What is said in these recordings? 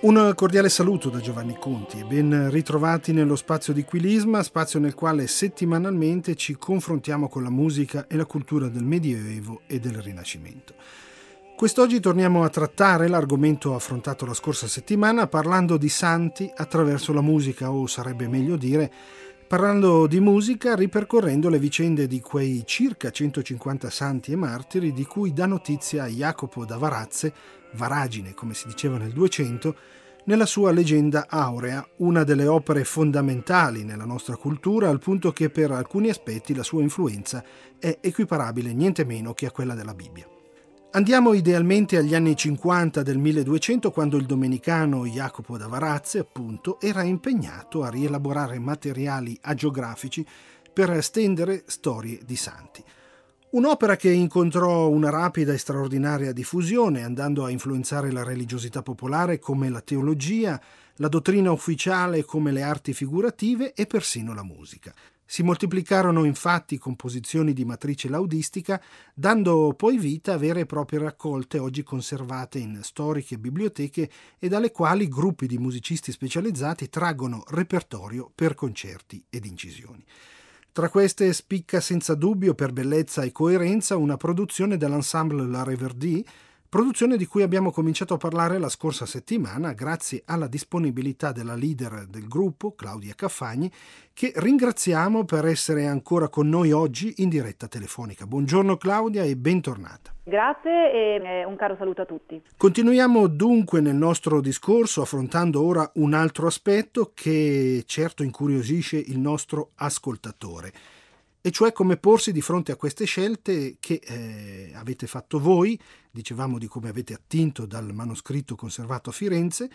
Un cordiale saluto da Giovanni Conti e ben ritrovati nello spazio di Quilisma, spazio nel quale settimanalmente ci confrontiamo con la musica e la cultura del Medioevo e del Rinascimento. Quest'oggi torniamo a trattare l'argomento affrontato la scorsa settimana parlando di santi attraverso la musica, o sarebbe meglio dire parlando di musica ripercorrendo le vicende di quei circa 150 santi e martiri di cui dà notizia Jacopo da Varazze, Varagine come si diceva nel 200, nella sua Legenda Aurea, una delle opere fondamentali nella nostra cultura, al punto che per alcuni aspetti la sua influenza è equiparabile niente meno che a quella della Bibbia. Andiamo idealmente agli anni 50 del 1200, quando il domenicano Jacopo da Varazze, appunto, era impegnato a rielaborare materiali agiografici per stendere storie di santi. Un'opera che incontrò una rapida e straordinaria diffusione, andando a influenzare la religiosità popolare come la teologia, la dottrina ufficiale come le arti figurative e persino la musica. Si moltiplicarono infatti composizioni di matrice laudistica, dando poi vita a vere e proprie raccolte oggi conservate in storiche biblioteche e dalle quali gruppi di musicisti specializzati traggono repertorio per concerti ed incisioni. Tra queste spicca senza dubbio per bellezza e coerenza una produzione dell'ensemble La Reverdie, produzione di cui abbiamo cominciato a parlare la scorsa settimana grazie alla disponibilità della leader del gruppo, Claudia Caffagni, che ringraziamo per essere ancora con noi oggi in diretta telefonica. Buongiorno Claudia e bentornata. Grazie e un caro saluto a tutti. Continuiamo dunque nel nostro discorso affrontando ora un altro aspetto che certo incuriosisce il nostro ascoltatore, e cioè come porsi di fronte a queste scelte che avete fatto voi. Dicevamo di come avete attinto dal manoscritto conservato a Firenze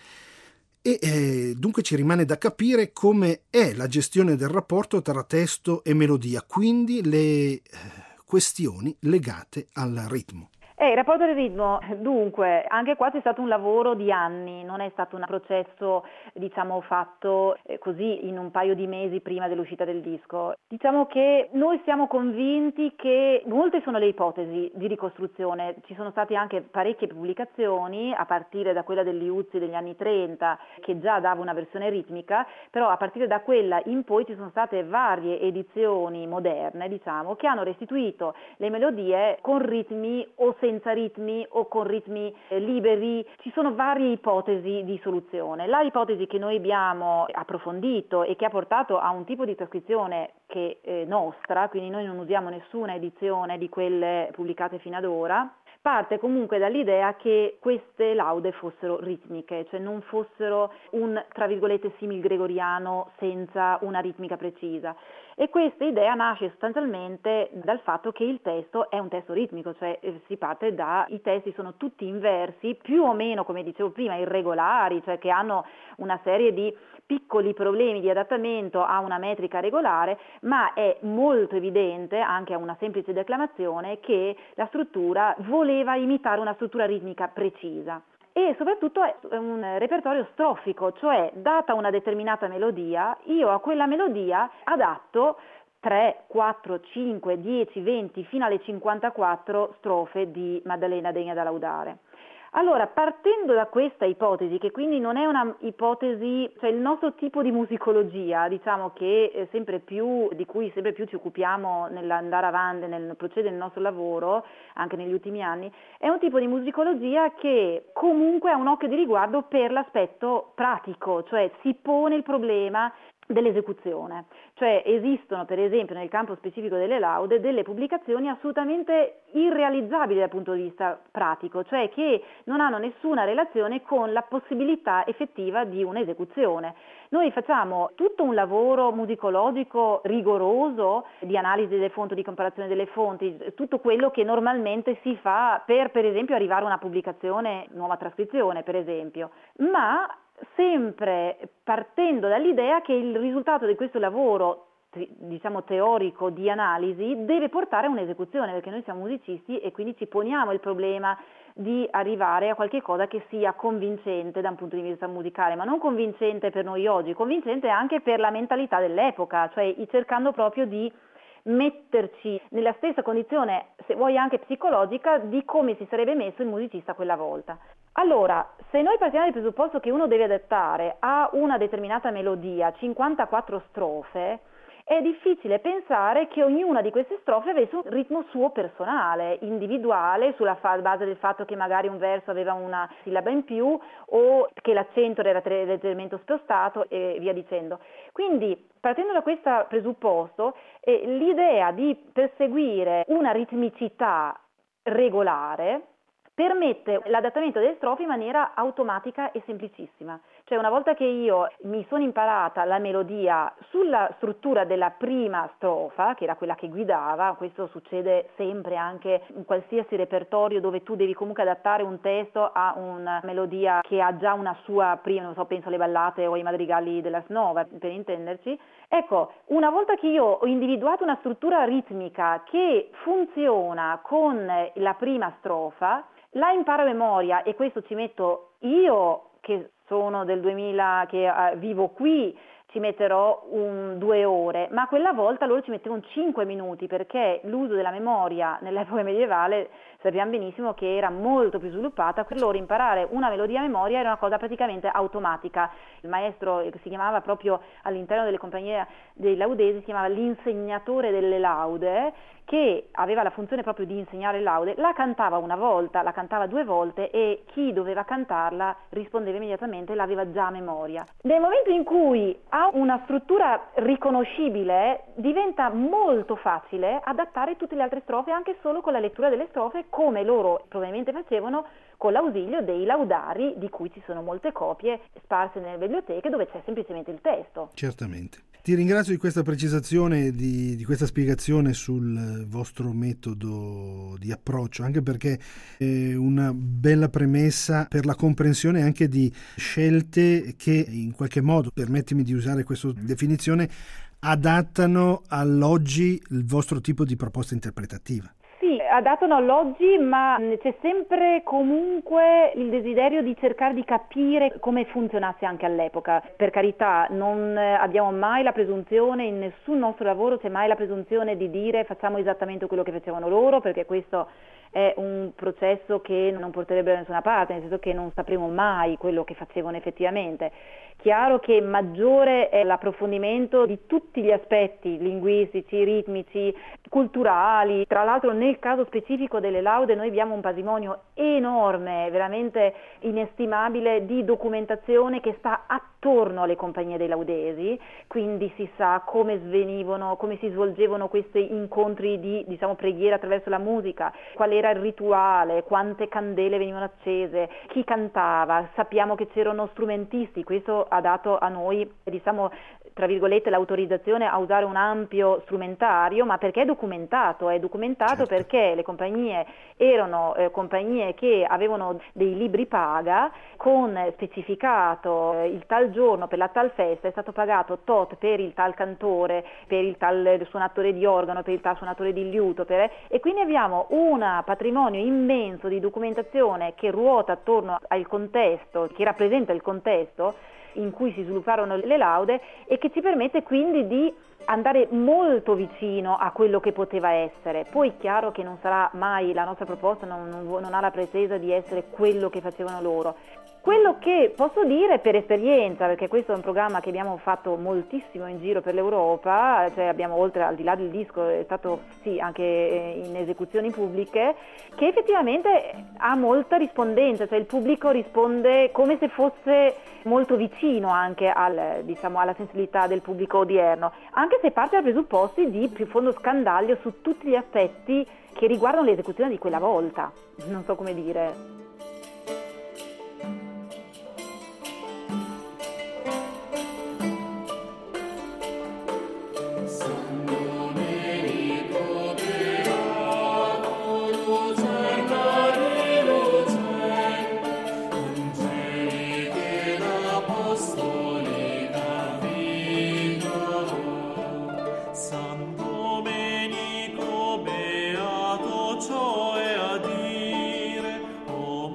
e dunque ci rimane da capire come è la gestione del rapporto tra testo e melodia, quindi le questioni legate al ritmo. Il rapporto del ritmo, dunque, anche qua c'è stato un lavoro di anni, non è stato un processo, fatto così in un paio di mesi prima dell'uscita del disco. Diciamo che noi siamo convinti che molte sono le ipotesi di ricostruzione, ci sono state anche parecchie pubblicazioni, a partire da quella del Liuzzi degli anni 30, che già dava una versione ritmica, però a partire da quella in poi ci sono state varie edizioni moderne, che hanno restituito le melodie con ritmi o senza ritmi o con ritmi liberi. Ci sono varie ipotesi di soluzione. La ipotesi che noi abbiamo approfondito e che ha portato a un tipo di trascrizione che è nostra, quindi noi non usiamo nessuna edizione di quelle pubblicate fino ad ora, parte comunque dall'idea che queste laude fossero ritmiche, cioè non fossero un, tra virgolette, simil gregoriano senza una ritmica precisa. E questa idea nasce sostanzialmente dal fatto che il testo è un testo ritmico, cioè si parte i testi sono tutti in versi, più o meno, come dicevo prima, irregolari, cioè che hanno una serie di piccoli problemi di adattamento a una metrica regolare, ma è molto evidente, anche a una semplice declamazione, che la struttura voleva imitare una struttura ritmica precisa. E soprattutto è un repertorio strofico, cioè data una determinata melodia, io a quella melodia adatto 3, 4, 5, 10, 20, fino alle 54 strofe di Maddalena degna da laudare. Allora, partendo da questa ipotesi, che quindi non è una ipotesi, cioè il nostro tipo di musicologia, che di cui sempre più ci occupiamo nell'andare avanti, nel procedere nel nostro lavoro, anche negli ultimi anni, è un tipo di musicologia che comunque ha un occhio di riguardo per l'aspetto pratico, cioè si pone il problema dell'esecuzione, cioè esistono per esempio nel campo specifico delle laude delle pubblicazioni assolutamente irrealizzabili dal punto di vista pratico, cioè che non hanno nessuna relazione con la possibilità effettiva di un'esecuzione. Noi facciamo tutto un lavoro musicologico rigoroso di analisi delle fonti, di comparazione delle fonti, tutto quello che normalmente si fa per esempio arrivare a una pubblicazione, nuova trascrizione per esempio, ma sempre partendo dall'idea che il risultato di questo lavoro teorico di analisi deve portare a un'esecuzione, perché noi siamo musicisti e quindi ci poniamo il problema di arrivare a qualche cosa che sia convincente da un punto di vista musicale, ma non convincente per noi oggi, convincente anche per la mentalità dell'epoca, cioè cercando proprio di metterci nella stessa condizione, se vuoi anche psicologica, di come si sarebbe messo il musicista quella volta. Allora, se noi partiamo dal presupposto che uno deve adattare a una determinata melodia 54 strofe, è difficile pensare che ognuna di queste strofe avesse un ritmo suo personale, individuale, sulla base del fatto che magari un verso aveva una sillaba in più o che l'accento era leggermente spostato e via dicendo. Quindi, partendo da questo presupposto, l'idea di perseguire una ritmicità regolare permette l'adattamento delle strofe in maniera automatica e semplicissima. Cioè, una volta che io mi sono imparata la melodia sulla struttura della prima strofa, che era quella che guidava, questo succede sempre anche in qualsiasi repertorio dove tu devi comunque adattare un testo a una melodia che ha già una sua prima, non so, penso alle ballate o ai madrigali della Snova, per intenderci. Ecco, una volta che io ho individuato una struttura ritmica che funziona con la prima strofa, la imparo a memoria, e questo ci metto io che sono del 2000, che vivo qui, ci metterò 2 ore, ma quella volta loro ci mettevano 5 minuti, perché l'uso della memoria nell'epoca medievale sappiamo benissimo che era molto più sviluppata. Per loro imparare una melodia a memoria era una cosa praticamente automatica. Il maestro, che si chiamava proprio all'interno delle compagnie dei laudesi, si chiamava l'insegnatore delle laude, che aveva la funzione proprio di insegnare laude, la cantava una volta, la cantava 2 volte e chi doveva cantarla rispondeva immediatamente, l'aveva già a memoria. Nel momento in cui ha una struttura riconoscibile, diventa molto facile adattare tutte le altre strofe anche solo con la lettura delle strofe, come loro probabilmente facevano con l'ausilio dei laudari, di cui ci sono molte copie sparse nelle biblioteche dove c'è semplicemente il testo. Certamente. Ti ringrazio di questa precisazione, di questa spiegazione sul vostro metodo di approccio, anche perché è una bella premessa per la comprensione anche di scelte che in qualche modo, permettimi di usare questa definizione, adattano all'oggi il vostro tipo di proposta interpretativa. Sì, adattano all'oggi, ma c'è sempre comunque il desiderio di cercare di capire come funzionasse anche all'epoca. Per carità, non abbiamo mai la presunzione, in nessun nostro lavoro c'è mai la presunzione di dire facciamo esattamente quello che facevano loro, perché questo è un processo che non porterebbe da nessuna parte, nel senso che non sapremo mai quello che facevano effettivamente. Chiaro che maggiore è l'approfondimento di tutti gli aspetti linguistici, ritmici, culturali. Tra l'altro nel caso specifico delle laude noi abbiamo un patrimonio enorme, veramente inestimabile, di documentazione che sta attorno alle compagnie dei laudesi, quindi si sa come svenivano, come si svolgevano questi incontri di, preghiera attraverso la musica, qual era il rituale, quante candele venivano accese, chi cantava. Sappiamo che c'erano strumentisti, questo ha dato a noi, tra virgolette, l'autorizzazione a usare un ampio strumentario, ma perché è documentato certo. Perché le compagnie erano compagnie che avevano dei libri paga con specificato il tal giorno per la tal festa è stato pagato tot per il tal cantore, per il tal suonatore di organo, per il tal suonatore di liuto, e quindi abbiamo un patrimonio immenso di documentazione che ruota attorno al contesto, che rappresenta il contesto in cui si svilupparono le laude e che ci permette quindi di andare molto vicino a quello che poteva essere. Poi chiaro che non sarà mai, la nostra proposta non ha la pretesa di essere quello che facevano loro. Quello che posso dire per esperienza, perché questo è un programma che abbiamo fatto moltissimo in giro per l'Europa, cioè abbiamo, oltre al di là del disco, è stato sì anche in esecuzioni pubbliche, che effettivamente ha molta rispondenza, cioè il pubblico risponde come se fosse molto vicino anche alla sensibilità del pubblico odierno, anche se parte da presupposti di più fondo scandaglio su tutti gli aspetti che riguardano l'esecuzione di quella volta, non so come dire. Domenico beato, cioè a dire, o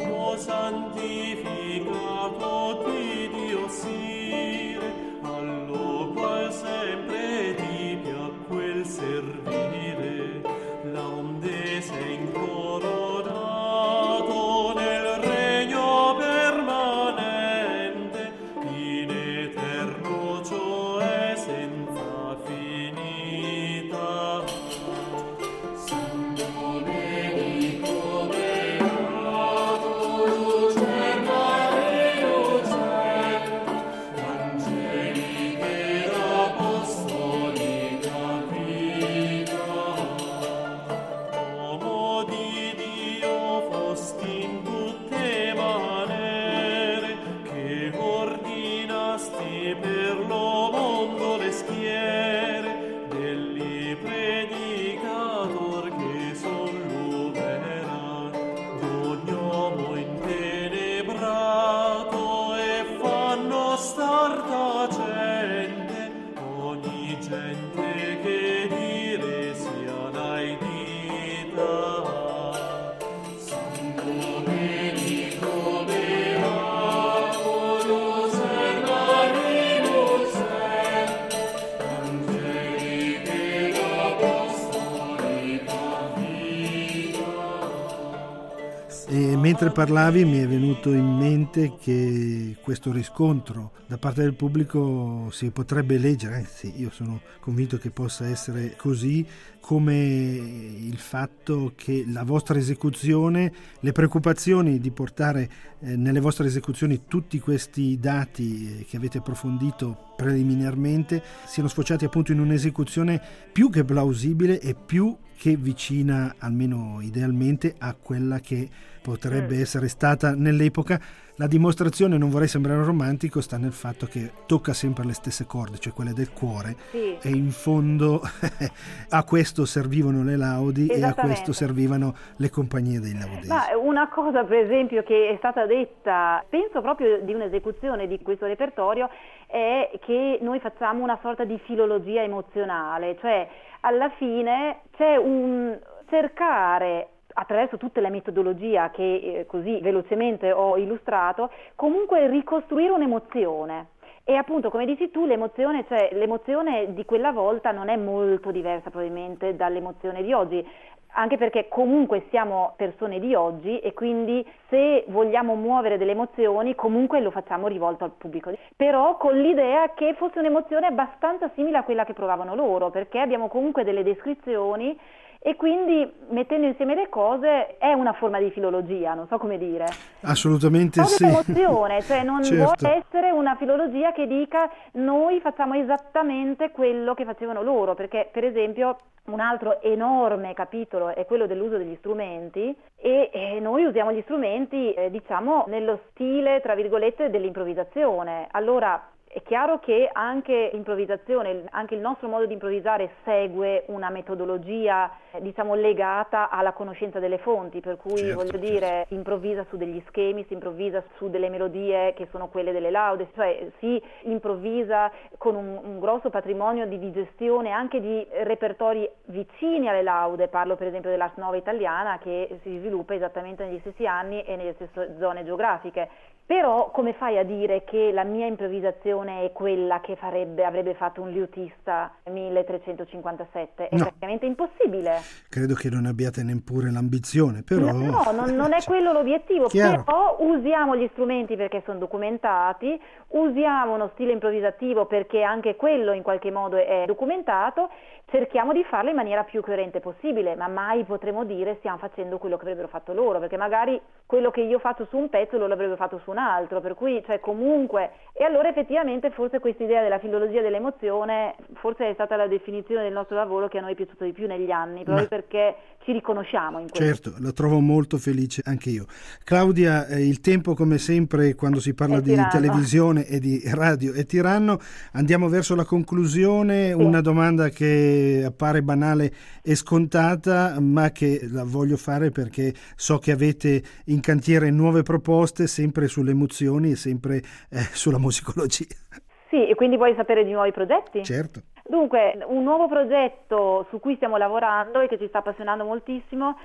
E mentre parlavi mi è venuto in mente che questo riscontro da parte del pubblico si potrebbe leggere, anzi io sono convinto che possa essere così, come il fatto che la vostra esecuzione, le preoccupazioni di portare nelle vostre esecuzioni tutti questi dati che avete approfondito preliminarmente siano sfociati appunto in un'esecuzione più che plausibile e più che vicina, almeno idealmente, a quella che potrebbe essere stata nell'epoca. La dimostrazione, non vorrei sembrare romantico, sta nel fatto che tocca sempre le stesse corde, cioè quelle del cuore, Sì. e in fondo a questo servivano le laudi e a questo servivano le compagnie dei laudesi. Ma una cosa per esempio che è stata detta, penso proprio di un'esecuzione di questo repertorio, è che noi facciamo una sorta di filologia emozionale, cioè alla fine c'è un cercare, attraverso tutta la metodologia che così velocemente ho illustrato, comunque ricostruire un'emozione. E appunto, come dici tu, l'emozione, cioè l'emozione di quella volta non è molto diversa probabilmente dall'emozione di oggi, anche perché comunque siamo persone di oggi e quindi se vogliamo muovere delle emozioni comunque lo facciamo rivolto al pubblico, però con l'idea che fosse un'emozione abbastanza simile a quella che provavano loro, perché abbiamo comunque delle descrizioni e quindi mettendo insieme le cose è una forma di filologia, non so come dire. Assolutamente sì. Emozione, cioè non certo. vuole essere una filologia che dica noi facciamo esattamente quello che facevano loro, perché per esempio un altro enorme capitolo è quello dell'uso degli strumenti e noi usiamo gli strumenti diciamo nello stile tra virgolette dell'improvvisazione. Allora è chiaro che anche l'improvvisazione, anche il nostro modo di improvvisare segue una metodologia, diciamo, legata alla conoscenza delle fonti, per cui voglio dire, improvvisa su degli schemi, si improvvisa su delle melodie che sono quelle delle laude, cioè si improvvisa con un grosso patrimonio di gestione anche di repertori vicini alle laude, parlo per esempio dell'Ars Nova italiana che si sviluppa esattamente negli stessi anni e nelle stesse zone geografiche. Però come fai a dire che la mia improvvisazione è quella che avrebbe fatto un liutista 1357? È praticamente impossibile. Credo che non abbiate neppure l'ambizione, però... No, non è quello l'obiettivo, Chiaro. però usiamo gli strumenti perché sono documentati, usiamo uno stile improvvisativo perché anche quello in qualche modo è documentato, cerchiamo di farlo in maniera più coerente possibile, ma mai potremo dire stiamo facendo quello che avrebbero fatto loro, perché magari quello che io faccio su un pezzo loro l'avrebbero fatto su un altro, per cui cioè comunque, e allora effettivamente forse questa idea della filologia dell'emozione forse è stata la definizione del nostro lavoro che a noi è piaciuto di più negli anni, proprio perché ci riconosciamo in questo. Certo, la trovo molto felice anche io. Claudia, il tempo come sempre quando si parla di televisione e di radio è tiranno, andiamo verso la conclusione, sì. Una domanda che appare banale e scontata, ma che la voglio fare perché so che avete in cantiere nuove proposte sempre sulle emozioni e sempre sulla musicologia. Sì, e quindi vuoi sapere di nuovi progetti? Certo. Dunque, un nuovo progetto su cui stiamo lavorando e che ci sta appassionando moltissimo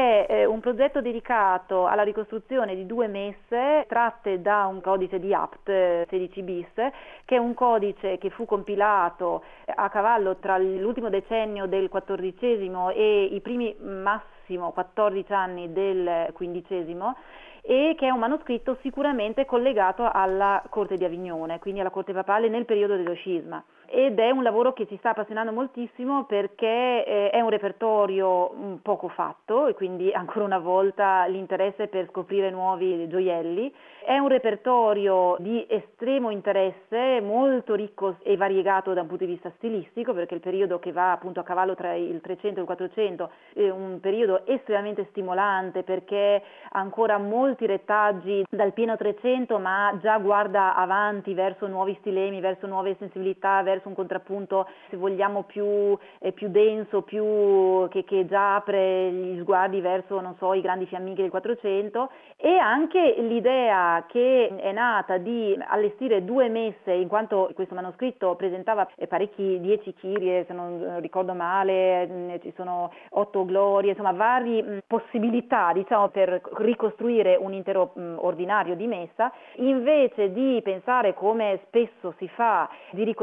è un progetto dedicato alla ricostruzione di 2 messe tratte da un codice di APT 16 bis, che è un codice che fu compilato a cavallo tra l'ultimo decennio del XIV e i primi massimo 14 anni del XV, e che è un manoscritto sicuramente collegato alla corte di Avignone, quindi alla corte papale nel periodo dello scisma. Ed è un lavoro che ci sta appassionando moltissimo perché è un repertorio poco fatto e quindi ancora una volta l'interesse per scoprire nuovi gioielli. È un repertorio di estremo interesse, molto ricco e variegato da un punto di vista stilistico, perché il periodo che va appunto a cavallo tra il 300 e il 400 è un periodo estremamente stimolante perché ancora molti retaggi dal pieno 300, ma già guarda avanti verso nuovi stilemi, verso nuove sensibilità, verso un contrappunto, se vogliamo, più denso, più che già apre gli sguardi verso, non so, i grandi fiamminghi del 400, e anche l'idea che è nata di allestire 2 messe, in quanto questo manoscritto presentava parecchi 10 chirie, se non ricordo male, ci sono 8 glorie, insomma varie possibilità, diciamo, per ricostruire un intero ordinario di messa, invece di pensare, come spesso si fa, di ricostruire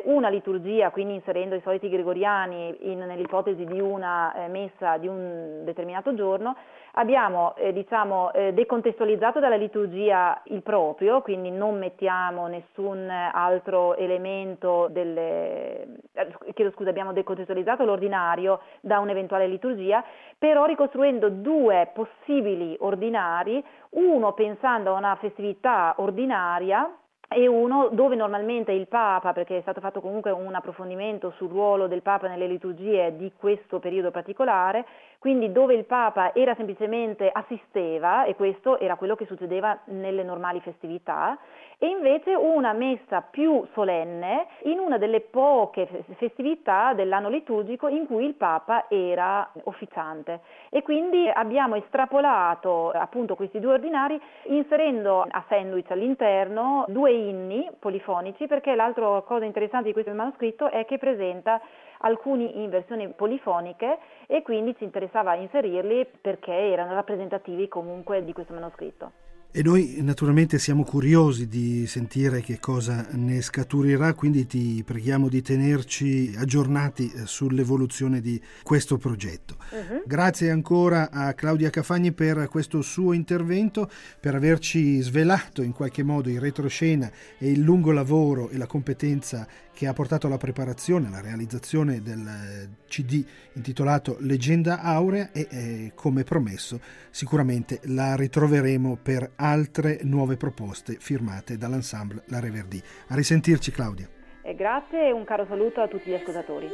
una liturgia, quindi inserendo i soliti gregoriani nell'ipotesi di una messa di un determinato giorno, abbiamo decontestualizzato dalla liturgia il proprio, quindi non mettiamo nessun altro elemento abbiamo decontestualizzato l'ordinario da un'eventuale liturgia, però ricostruendo due possibili ordinari, uno pensando a una festività ordinaria e uno dove normalmente il Papa, perché è stato fatto comunque un approfondimento sul ruolo del Papa nelle liturgie di questo periodo particolare, quindi dove il Papa era semplicemente assisteva, e questo era quello che succedeva nelle normali festività, e invece una messa più solenne in una delle poche festività dell'anno liturgico in cui il Papa era officiante. E quindi abbiamo estrapolato appunto questi due ordinari inserendo a sandwich all'interno due inni polifonici, perché l'altra cosa interessante di questo manoscritto è che presenta alcuni in versioni polifoniche e quindi ci interessava inserirli perché erano rappresentativi comunque di questo manoscritto. E noi naturalmente siamo curiosi di sentire che cosa ne scaturirà, quindi ti preghiamo di tenerci aggiornati sull'evoluzione di questo progetto. Grazie ancora a Claudia Cafagni per questo suo intervento, per averci svelato in qualche modo in retroscena e il lungo lavoro e la competenza che ha portato alla preparazione, alla realizzazione del CD intitolato Leggenda Aurea e come promesso sicuramente la ritroveremo per altre nuove proposte firmate dall'ensemble La Reverdì. A risentirci, Claudia. Grazie e un caro saluto a tutti gli ascoltatori.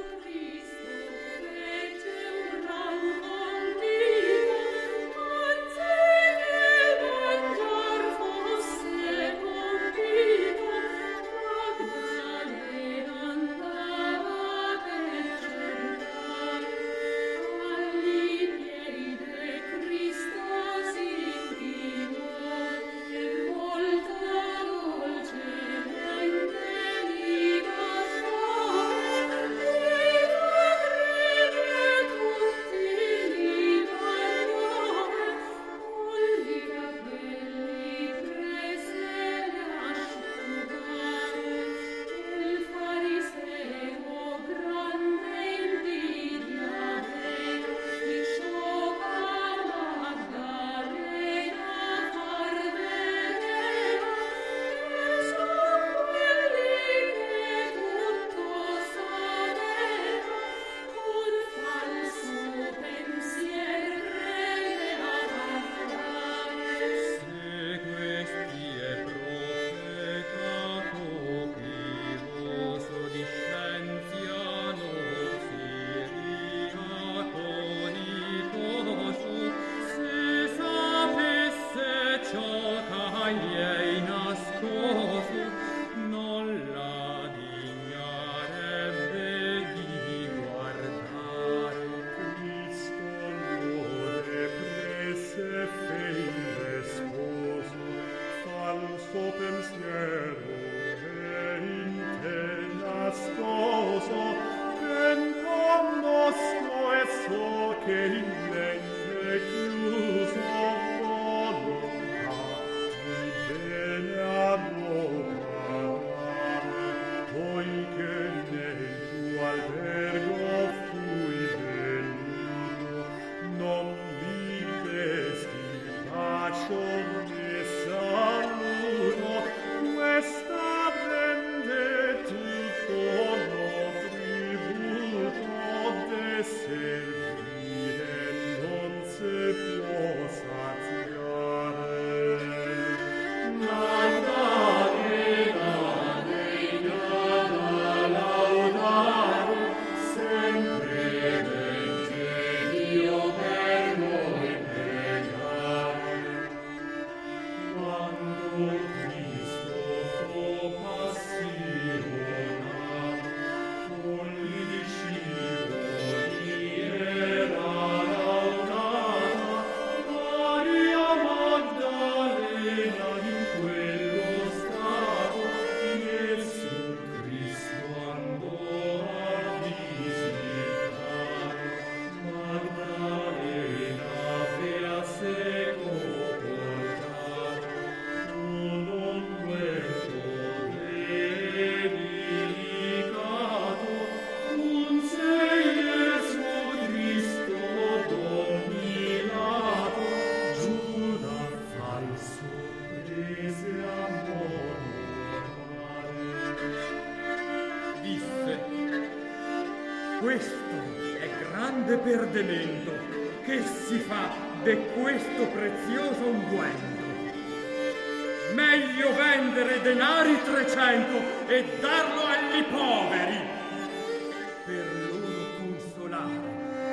grande perdimento che si fa de questo prezioso unguento. Meglio vendere denari 300 e darlo agli poveri per loro consolare.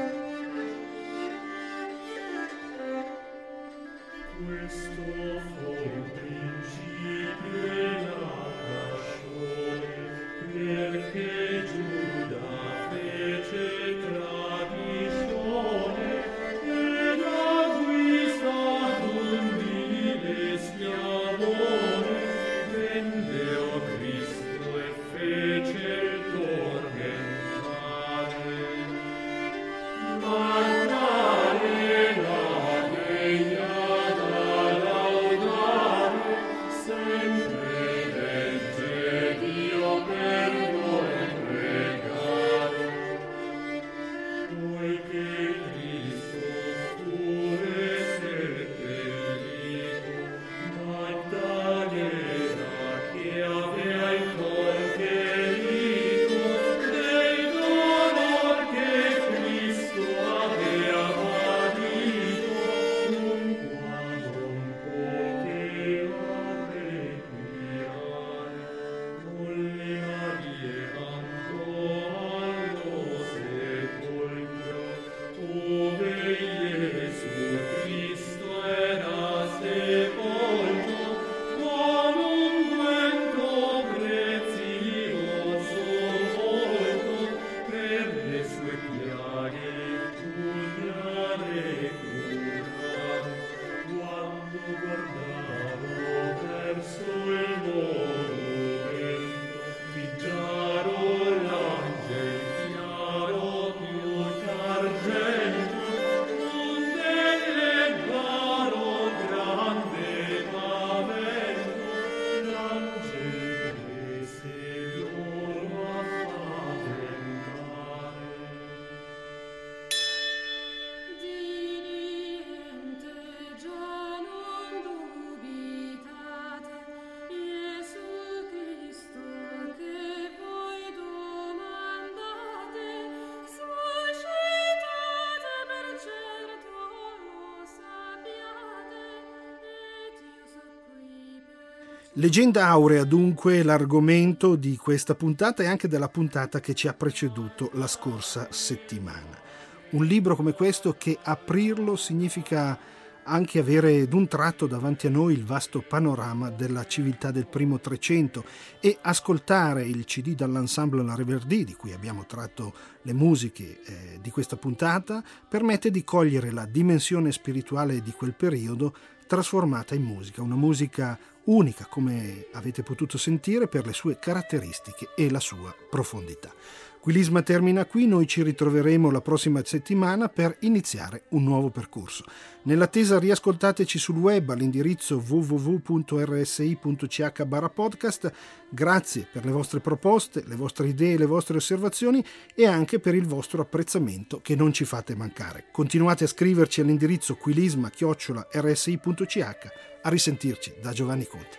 Questo fu il principio della passione, perché Giuda fece tradizione ed acquistato un vile schiavone, vendeo Cristo e fece il tormentare. Guardare la degna da laudare, sempre legge Dio per noi pregare. Poiché Cristo pure seppellito, Magdalena che avea il conferito del dolor che Cristo avea padito, dunque non poteva requirare. Molle Marie andò allo sepolcro, ove Gesù Cristo era sepolto, con unguento prezioso molto, per le sue piaghe curare curare. Quando guardaro verso il monumento, pigiaro l'angel chiaro più d'argento, onde legaro grande pavento, l'angel prese loro a faventare. Di niente già non dubitate, Gesù Cristo che voi domandate, suscitate per certo lo sappiate, ed io so qui per Leggenda aurea dunque l'argomento di questa puntata e anche della puntata che ci ha preceduto la scorsa settimana. Un libro come questo che aprirlo significa anche avere d'un tratto davanti a noi il vasto panorama della civiltà del primo Trecento e ascoltare il CD dall'ensemble La Reverdì, di cui abbiamo tratto le musiche di questa puntata, permette di cogliere la dimensione spirituale di quel periodo trasformata in musica, una musica unica, come avete potuto sentire, per le sue caratteristiche e la sua profondità. Quilisma termina qui, noi ci ritroveremo la prossima settimana per iniziare un nuovo percorso. Nell'attesa riascoltateci sul web all'indirizzo www.rsi.ch/podcast. Grazie per le vostre proposte, le vostre idee, le vostre osservazioni e anche per il vostro apprezzamento che non ci fate mancare. Continuate a scriverci all'indirizzo quilisma@rsi.ch. A risentirci da Giovanni Conti.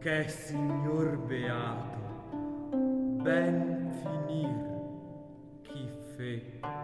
che signor beato ben finir chi fe